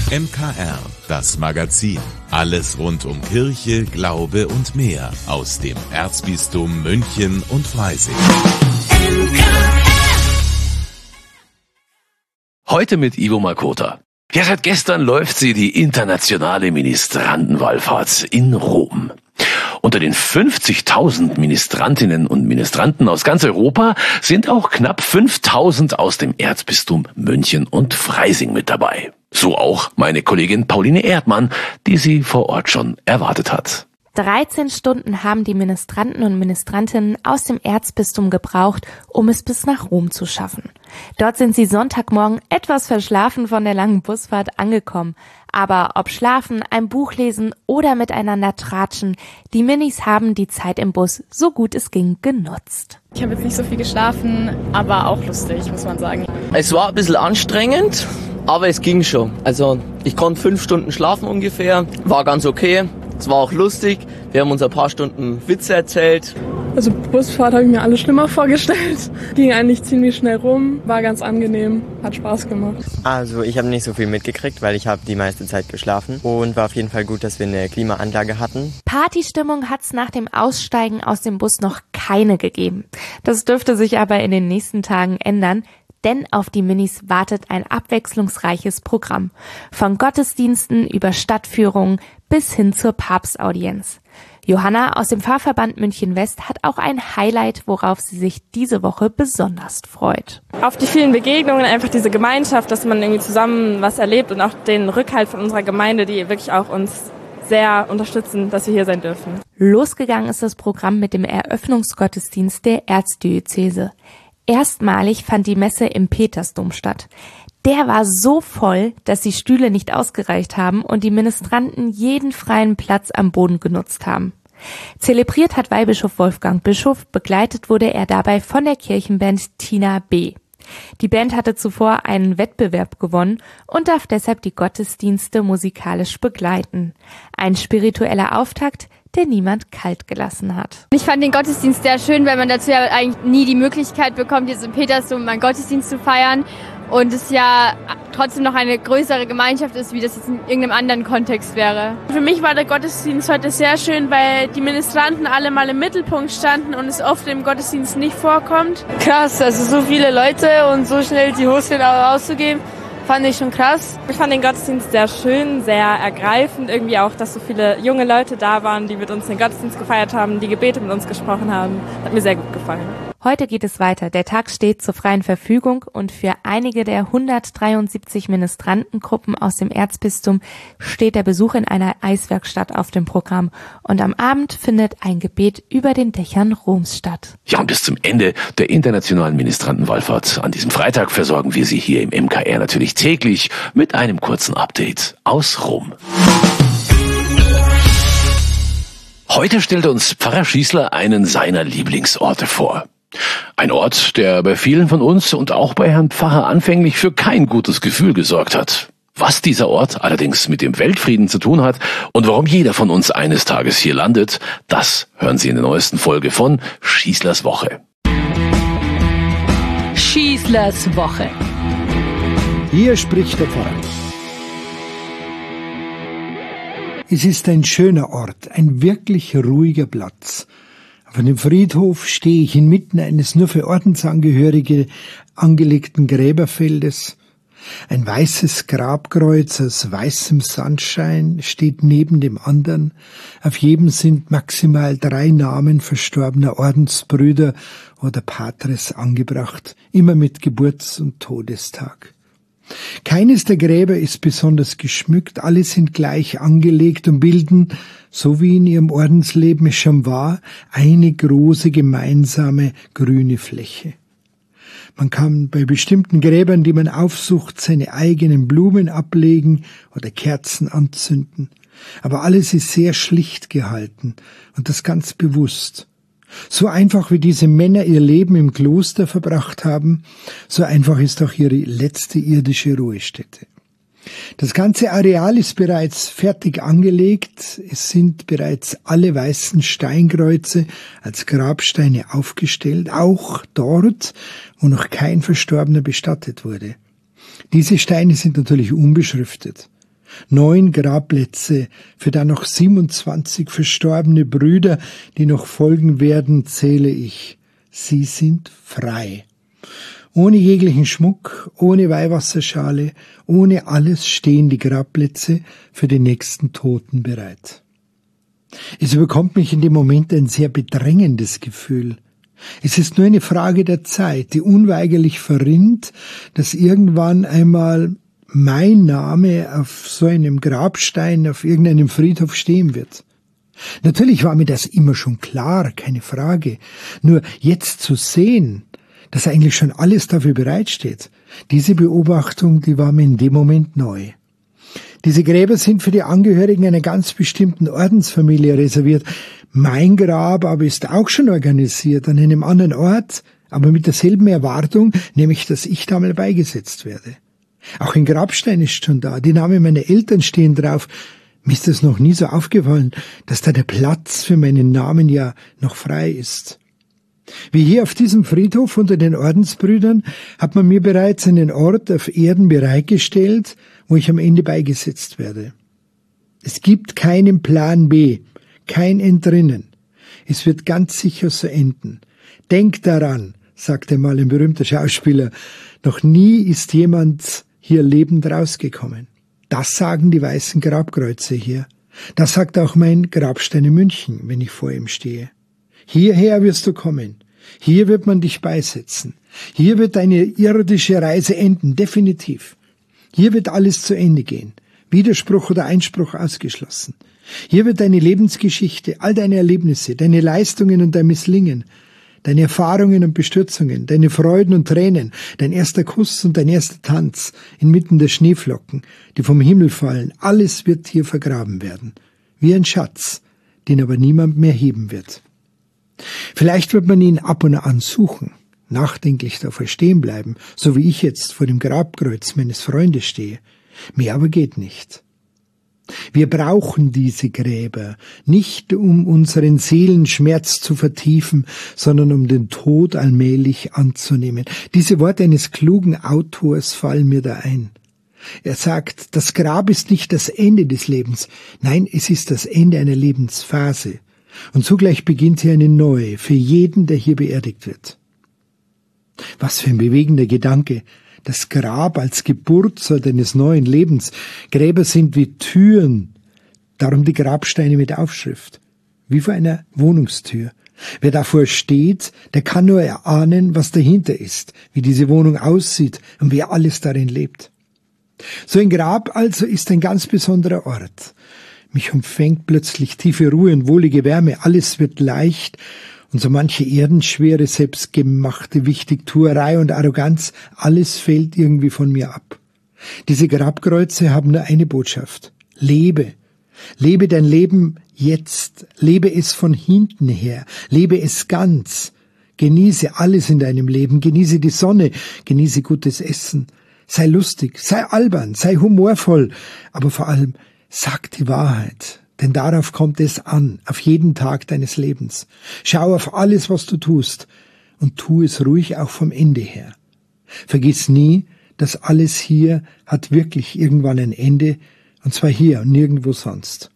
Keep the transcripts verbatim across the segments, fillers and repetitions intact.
M K R, das Magazin. Alles rund um Kirche, Glaube und mehr aus dem Erzbistum München und Freising. Heute mit Ivo Makota. Ja, seit gestern läuft sie die internationale Ministrantenwallfahrt in Rom. Unter den fünfzigtausend Ministrantinnen und Ministranten aus ganz Europa sind auch knapp fünftausend aus dem Erzbistum München und Freising mit dabei. So auch meine Kollegin Pauline Erdmann, die sie vor Ort schon erwartet hat. dreizehn Stunden haben die Ministranten und Ministrantinnen aus dem Erzbistum gebraucht, um es bis nach Rom zu schaffen. Dort sind sie Sonntagmorgen etwas verschlafen von der langen Busfahrt angekommen. Aber ob schlafen, ein Buch lesen oder miteinander tratschen, die Minis haben die Zeit im Bus, so gut es ging, genutzt. Ich habe jetzt nicht so viel geschlafen, aber auch lustig, muss man sagen. Es war ein bisschen anstrengend, aber es ging schon. Also ich konnte fünf Stunden schlafen ungefähr, war ganz okay. Es war auch lustig, wir haben uns ein paar Stunden Witze erzählt. Also Busfahrt habe ich mir alles schlimmer vorgestellt. Ging eigentlich ziemlich schnell rum, war ganz angenehm, hat Spaß gemacht. Also ich habe nicht so viel mitgekriegt, weil ich habe die meiste Zeit geschlafen und war auf jeden Fall gut, dass wir eine Klimaanlage hatten. Partystimmung hat's nach dem Aussteigen aus dem Bus noch keine gegeben. Das dürfte sich aber in den nächsten Tagen ändern. Denn auf die Minis wartet ein abwechslungsreiches Programm. Von Gottesdiensten über Stadtführungen bis hin zur Papstaudienz. Johanna aus dem Pfarrverband München West hat auch ein Highlight, worauf sie sich diese Woche besonders freut. Auf die vielen Begegnungen, einfach diese Gemeinschaft, dass man irgendwie zusammen was erlebt und auch den Rückhalt von unserer Gemeinde, die wirklich auch uns sehr unterstützen, dass wir hier sein dürfen. Losgegangen ist das Programm mit dem Eröffnungsgottesdienst der Erzdiözese. Erstmalig fand die Messe im Petersdom statt. Der war so voll, dass die Stühle nicht ausgereicht haben und die Ministranten jeden freien Platz am Boden genutzt haben. Zelebriert hat Weihbischof Wolfgang Bischof, begleitet wurde er dabei von der Kirchenband Tina B. Die Band hatte zuvor einen Wettbewerb gewonnen und darf deshalb die Gottesdienste musikalisch begleiten. Ein spiritueller Auftakt, der niemand kalt gelassen hat. Ich fand den Gottesdienst sehr schön, weil man dazu ja eigentlich nie die Möglichkeit bekommt, jetzt im Petersdom einen Gottesdienst zu feiern. Und es ja trotzdem noch eine größere Gemeinschaft ist, wie das jetzt in irgendeinem anderen Kontext wäre. Für mich war der Gottesdienst heute sehr schön, weil die Ministranten alle mal im Mittelpunkt standen und es oft im Gottesdienst nicht vorkommt. Krass, also so viele Leute und so schnell die Hostel auszugeben, fand ich schon krass. Ich fand den Gottesdienst sehr schön, sehr ergreifend. Irgendwie auch, dass so viele junge Leute da waren, die mit uns den Gottesdienst gefeiert haben, die Gebete mit uns gesprochen haben. Hat mir sehr gut gefallen. Heute geht es weiter. Der Tag steht zur freien Verfügung und für einige der hundertdreiundsiebzig Ministrantengruppen aus dem Erzbistum steht der Besuch in einer Eiswerkstatt auf dem Programm. Und am Abend findet ein Gebet über den Dächern Roms statt. Ja, und bis zum Ende der internationalen Ministrantenwallfahrt an diesem Freitag versorgen wir Sie hier im M K R natürlich täglich mit einem kurzen Update aus Rom. Heute stellt uns Pfarrer Schießler einen seiner Lieblingsorte vor. Ein Ort, der bei vielen von uns und auch bei Herrn Pfarrer anfänglich für kein gutes Gefühl gesorgt hat. Was dieser Ort allerdings mit dem Weltfrieden zu tun hat und warum jeder von uns eines Tages hier landet, das hören Sie in der neuesten Folge von Schießlers Woche. Schießlers Woche. Hier spricht der Pfarrer. Es ist ein schöner Ort, ein wirklich ruhiger Platz. Auf dem Friedhof stehe ich inmitten eines nur für Ordensangehörige angelegten Gräberfeldes. Ein weißes Grabkreuz aus weißem Sandstein steht neben dem anderen. Auf jedem sind maximal drei Namen verstorbener Ordensbrüder oder Patres angebracht, immer mit Geburts- und Todestag. Keines der Gräber ist besonders geschmückt, alle sind gleich angelegt und bilden, so wie in ihrem Ordensleben es schon war, eine große gemeinsame grüne Fläche. Man kann bei bestimmten Gräbern, die man aufsucht, seine eigenen Blumen ablegen oder Kerzen anzünden. Aber alles ist sehr schlicht gehalten und das ganz bewusst. So einfach wie diese Männer ihr Leben im Kloster verbracht haben, so einfach ist auch ihre letzte irdische Ruhestätte. Das ganze Areal ist bereits fertig angelegt, es sind bereits alle weißen Steinkreuze als Grabsteine aufgestellt, auch dort, wo noch kein Verstorbener bestattet wurde. Diese Steine sind natürlich unbeschriftet. Neun Grabplätze für dann noch siebenundzwanzig verstorbene Brüder, die noch folgen werden, zähle ich. Sie sind frei. Ohne jeglichen Schmuck, ohne Weihwasserschale, ohne alles stehen die Grabplätze für die nächsten Toten bereit. Es überkommt mich in dem Moment ein sehr bedrängendes Gefühl. Es ist nur eine Frage der Zeit, die unweigerlich verrinnt, dass irgendwann einmal mein Name auf so einem Grabstein, auf irgendeinem Friedhof stehen wird. Natürlich war mir das immer schon klar, keine Frage. Nur jetzt zu sehen, dass eigentlich schon alles dafür bereitsteht, diese Beobachtung, die war mir in dem Moment neu. Diese Gräber sind für die Angehörigen einer ganz bestimmten Ordensfamilie reserviert. Mein Grab aber ist auch schon organisiert an einem anderen Ort, aber mit derselben Erwartung, nämlich dass ich da mal beigesetzt werde. Auch ein Grabstein ist schon da, die Namen meiner Eltern stehen drauf. Mir ist das noch nie so aufgefallen, dass da der Platz für meinen Namen ja noch frei ist. Wie hier auf diesem Friedhof unter den Ordensbrüdern hat man mir bereits einen Ort auf Erden bereitgestellt, wo ich am Ende beigesetzt werde. Es gibt keinen Plan B, kein Entrinnen. Es wird ganz sicher so enden. Denk daran, sagte mal ein berühmter Schauspieler, noch nie ist jemand hier lebend rausgekommen. Das sagen die weißen Grabkreuze hier. Das sagt auch mein Grabstein in München, wenn ich vor ihm stehe. Hierher wirst du kommen. Hier wird man dich beisetzen. Hier wird deine irdische Reise enden, definitiv. Hier wird alles zu Ende gehen. Widerspruch oder Einspruch ausgeschlossen. Hier wird deine Lebensgeschichte, all deine Erlebnisse, deine Leistungen und dein Misslingen, deine Erfahrungen und Bestürzungen, deine Freuden und Tränen, dein erster Kuss und dein erster Tanz inmitten der Schneeflocken, die vom Himmel fallen, alles wird hier vergraben werden. Wie ein Schatz, den aber niemand mehr heben wird. Vielleicht wird man ihn ab und an suchen, nachdenklich davor stehen bleiben, so wie ich jetzt vor dem Grabkreuz meines Freundes stehe. Mehr aber geht nicht. Wir brauchen diese Gräber, nicht um unseren Seelenschmerz zu vertiefen, sondern um den Tod allmählich anzunehmen. Diese Worte eines klugen Autors fallen mir da ein. Er sagt, das Grab ist nicht das Ende des Lebens, nein, es ist das Ende einer Lebensphase. Und zugleich beginnt hier eine neue, für jeden, der hier beerdigt wird. Was für ein bewegender Gedanke. Das Grab als Geburtsort eines neuen Lebens. Gräber sind wie Türen, darum die Grabsteine mit Aufschrift. Wie vor einer Wohnungstür. Wer davor steht, der kann nur erahnen, was dahinter ist, wie diese Wohnung aussieht und wer alles darin lebt. So ein Grab also ist ein ganz besonderer Ort. Mich umfängt plötzlich tiefe Ruhe und wohlige Wärme. Alles wird leicht und so manche erdenschwere, selbstgemachte Wichtigtuerei und Arroganz, alles fällt irgendwie von mir ab. Diese Grabkreuze haben nur eine Botschaft. Lebe. Lebe dein Leben jetzt. Lebe es von hinten her. Lebe es ganz. Genieße alles in deinem Leben. Genieße die Sonne. Genieße gutes Essen. Sei lustig. Sei albern. Sei humorvoll. Aber vor allem, sag die Wahrheit, denn darauf kommt es an, auf jeden Tag deines Lebens. Schau auf alles, was du tust, und tu es ruhig auch vom Ende her. Vergiss nie, dass alles hier hat wirklich irgendwann ein Ende, und zwar hier und nirgendwo sonst.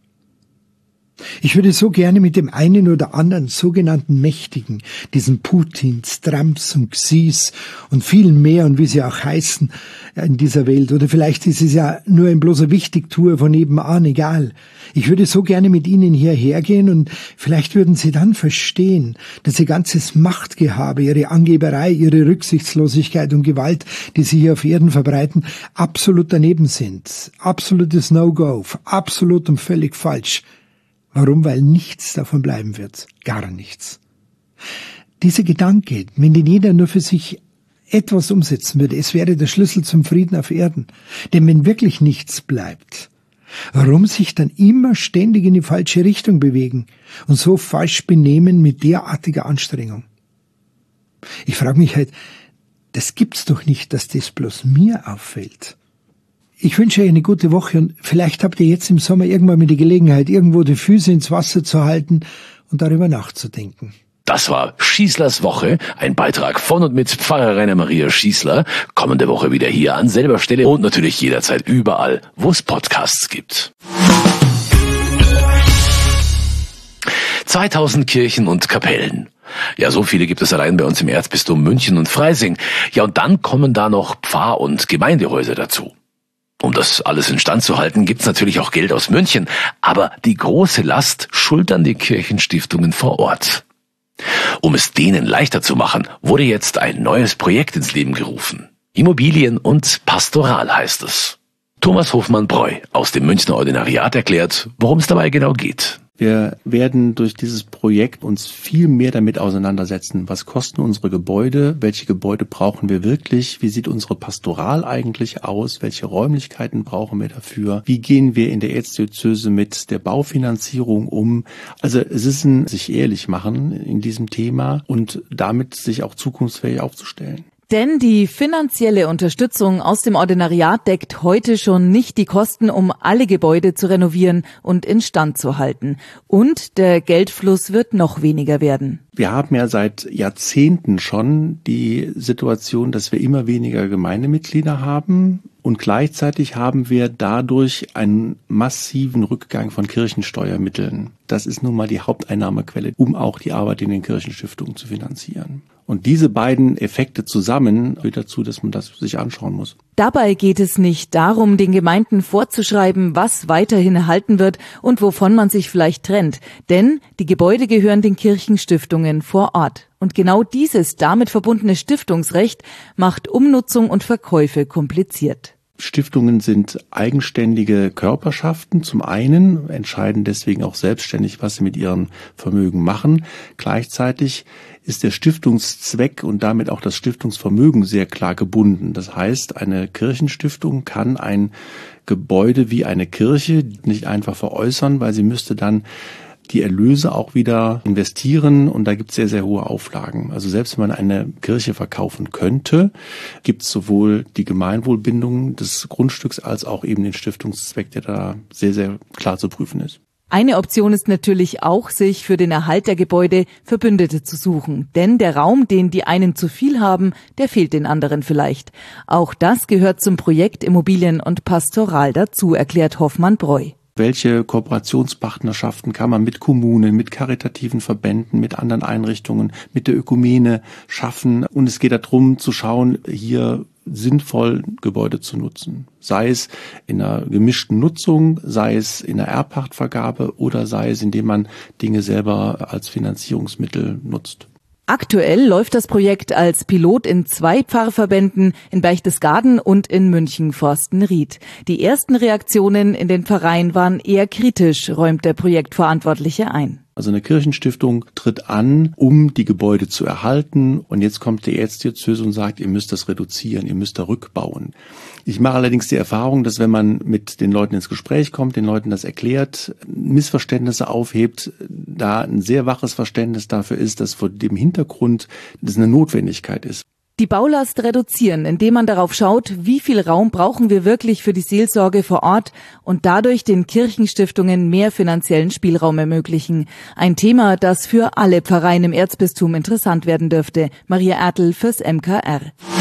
Ich würde so gerne mit dem einen oder anderen sogenannten Mächtigen, diesen Putins, Trumps und Xis und vielen mehr und wie sie auch heißen in dieser Welt, oder vielleicht ist es ja nur ein bloßer Wichtigtuer von nebenan, egal. Ich würde so gerne mit ihnen hierher gehen und vielleicht würden sie dann verstehen, dass ihr ganzes Machtgehabe, ihre Angeberei, ihre Rücksichtslosigkeit und Gewalt, die sie hier auf Erden verbreiten, absolut daneben sind. Absolutes No-Go, absolut und völlig falsch. Warum? Weil nichts davon bleiben wird. Gar nichts. Dieser Gedanke, wenn den jeder nur für sich etwas umsetzen würde, es wäre der Schlüssel zum Frieden auf Erden. Denn wenn wirklich nichts bleibt, warum sich dann immer ständig in die falsche Richtung bewegen und so falsch benehmen mit derartiger Anstrengung? Ich frage mich halt, das gibt's doch nicht, dass das bloß mir auffällt. Ich wünsche euch eine gute Woche und vielleicht habt ihr jetzt im Sommer irgendwann mal die Gelegenheit, irgendwo die Füße ins Wasser zu halten und darüber nachzudenken. Das war Schießlers Woche, ein Beitrag von und mit Pfarrer Rainer Maria Schießler. Kommende Woche wieder hier an selber Stelle und natürlich jederzeit überall, wo es Podcasts gibt. zweitausend Kirchen und Kapellen. Ja, so viele gibt es allein bei uns im Erzbistum München und Freising. Ja, und dann kommen da noch Pfarr- und Gemeindehäuser dazu. Um das alles instand zu halten, gibt's natürlich auch Geld aus München, aber die große Last schultern die Kirchenstiftungen vor Ort. Um es denen leichter zu machen, wurde jetzt ein neues Projekt ins Leben gerufen. Immobilien und Pastoral heißt es. Thomas Hofmann-Breu aus dem Münchner Ordinariat erklärt, worum es dabei genau geht. Wir werden durch dieses Projekt uns viel mehr damit auseinandersetzen. Was kosten unsere Gebäude? Welche Gebäude brauchen wir wirklich? Wie sieht unsere Pastoral eigentlich aus? Welche Räumlichkeiten brauchen wir dafür? Wie gehen wir in der Erzdiözese mit der Baufinanzierung um? Also es ist ein sich ehrlich machen in diesem Thema und damit sich auch zukunftsfähig aufzustellen. Denn die finanzielle Unterstützung aus dem Ordinariat deckt heute schon nicht die Kosten, um alle Gebäude zu renovieren und instand zu halten. Und der Geldfluss wird noch weniger werden. Wir haben ja seit Jahrzehnten schon die Situation, dass wir immer weniger Gemeindemitglieder haben. Und gleichzeitig haben wir dadurch einen massiven Rückgang von Kirchensteuermitteln. Das ist nun mal die Haupteinnahmequelle, um auch die Arbeit in den Kirchenstiftungen zu finanzieren. Und diese beiden Effekte zusammen führt dazu, dass man das sich anschauen muss. Dabei geht es nicht darum, den Gemeinden vorzuschreiben, was weiterhin erhalten wird und wovon man sich vielleicht trennt. Denn die Gebäude gehören den Kirchenstiftungen vor Ort. Und genau dieses damit verbundene Stiftungsrecht macht Umnutzung und Verkäufe kompliziert. Stiftungen sind eigenständige Körperschaften. Zum einen entscheiden deswegen auch selbstständig, was sie mit ihrem Vermögen machen. Gleichzeitig ist der Stiftungszweck und damit auch das Stiftungsvermögen sehr klar gebunden. Das heißt, eine Kirchenstiftung kann ein Gebäude wie eine Kirche nicht einfach veräußern, weil sie müsste dann die Erlöse auch wieder investieren und da gibt es sehr, sehr hohe Auflagen. Also selbst wenn man eine Kirche verkaufen könnte, gibt es sowohl die Gemeinwohlbindung des Grundstücks als auch eben den Stiftungszweck, der da sehr, sehr klar zu prüfen ist. Eine Option ist natürlich auch, sich für den Erhalt der Gebäude Verbündete zu suchen. Denn der Raum, den die einen zu viel haben, der fehlt den anderen vielleicht. Auch das gehört zum Projekt Immobilien und Pastoral dazu, erklärt Hofmann-Breu. Welche Kooperationspartnerschaften kann man mit Kommunen, mit karitativen Verbänden, mit anderen Einrichtungen, mit der Ökumene schaffen? Und es geht darum zu schauen, hier sinnvoll Gebäude zu nutzen. Sei es in einer gemischten Nutzung, sei es in einer Erbpachtvergabe oder sei es, indem man Dinge selber als Finanzierungsmittel nutzt. Aktuell läuft das Projekt als Pilot in zwei Pfarrverbänden, in Berchtesgaden und in München-Forstenried. Die ersten Reaktionen in den Pfarreien waren eher kritisch, räumt der Projektverantwortliche ein. Also eine Kirchenstiftung tritt an, um die Gebäude zu erhalten. Und jetzt kommt die Erzdiözese und sagt, ihr müsst das reduzieren, ihr müsst da rückbauen. Ich mache allerdings die Erfahrung, dass wenn man mit den Leuten ins Gespräch kommt, den Leuten das erklärt, Missverständnisse aufhebt, da ein sehr waches Verständnis dafür ist, dass vor dem Hintergrund das eine Notwendigkeit ist. Die Baulast reduzieren, indem man darauf schaut, wie viel Raum brauchen wir wirklich für die Seelsorge vor Ort und dadurch den Kirchenstiftungen mehr finanziellen Spielraum ermöglichen. Ein Thema, das für alle Pfarreien im Erzbistum interessant werden dürfte. Maria Ertl fürs M K R.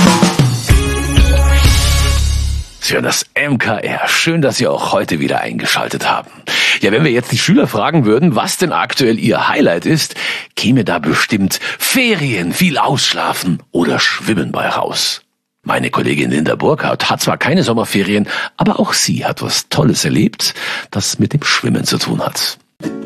Für das M K R. Schön, dass Sie auch heute wieder eingeschaltet haben. Ja, wenn wir jetzt die Schüler fragen würden, was denn aktuell ihr Highlight ist, käme da bestimmt Ferien, viel ausschlafen oder Schwimmen bei raus. Meine Kollegin Linda Burkhardt hat zwar keine Sommerferien, aber auch sie hat was Tolles erlebt, das mit dem Schwimmen zu tun hat.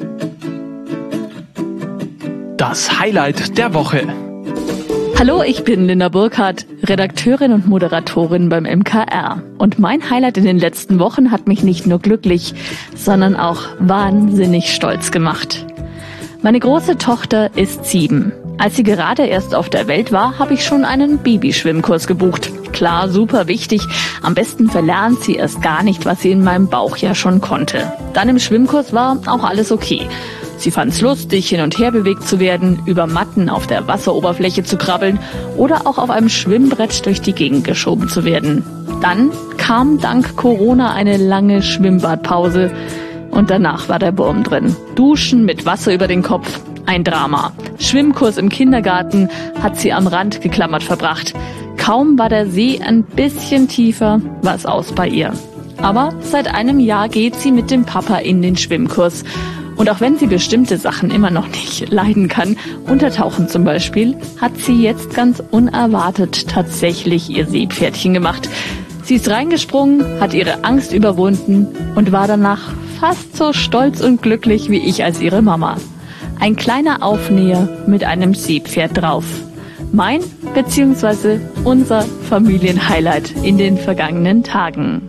Das Highlight der Woche. Hallo, ich bin Linda Burkhardt, Redakteurin und Moderatorin beim M K R. Und mein Highlight in den letzten Wochen hat mich nicht nur glücklich, sondern auch wahnsinnig stolz gemacht. Meine große Tochter ist sieben. Als sie gerade erst auf der Welt war, habe ich schon einen Babyschwimmkurs gebucht. Klar, super wichtig. Am besten verlernt sie erst gar nicht, was sie in meinem Bauch ja schon konnte. Dann im Schwimmkurs war auch alles okay. Sie fand's lustig, hin und her bewegt zu werden, über Matten auf der Wasseroberfläche zu krabbeln oder auch auf einem Schwimmbrett durch die Gegend geschoben zu werden. Dann kam dank Corona eine lange Schwimmbadpause und danach war der Wurm drin. Duschen mit Wasser über den Kopf, ein Drama. Schwimmkurs im Kindergarten hat sie am Rand geklammert verbracht. Kaum war der See ein bisschen tiefer, war es aus bei ihr. Aber seit einem Jahr geht sie mit dem Papa in den Schwimmkurs. Und auch wenn sie bestimmte Sachen immer noch nicht leiden kann, Untertauchen zum Beispiel, hat sie jetzt ganz unerwartet tatsächlich ihr Seepferdchen gemacht. Sie ist reingesprungen, hat ihre Angst überwunden und war danach fast so stolz und glücklich wie ich als ihre Mama. Ein kleiner Aufnäher mit einem Seepferd drauf. Mein bzw. unser Familienhighlight in den vergangenen Tagen.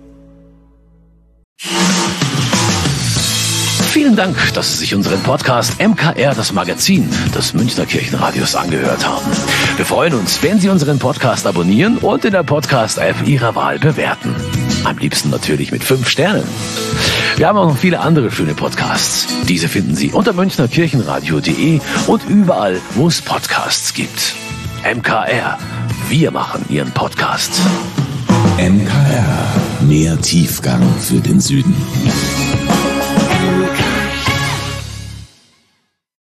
Vielen Dank, dass Sie sich unseren Podcast M K R, das Magazin des Münchner Kirchenradios, angehört haben. Wir freuen uns, wenn Sie unseren Podcast abonnieren und in der Podcast-App Ihrer Wahl bewerten. Am liebsten natürlich mit fünf Sternen. Wir haben auch noch viele andere schöne Podcasts. Diese finden Sie unter münchnerkirchenradio punkt de und überall, wo es Podcasts gibt. M K R, wir machen Ihren Podcast. M K R, mehr Tiefgang für den Süden.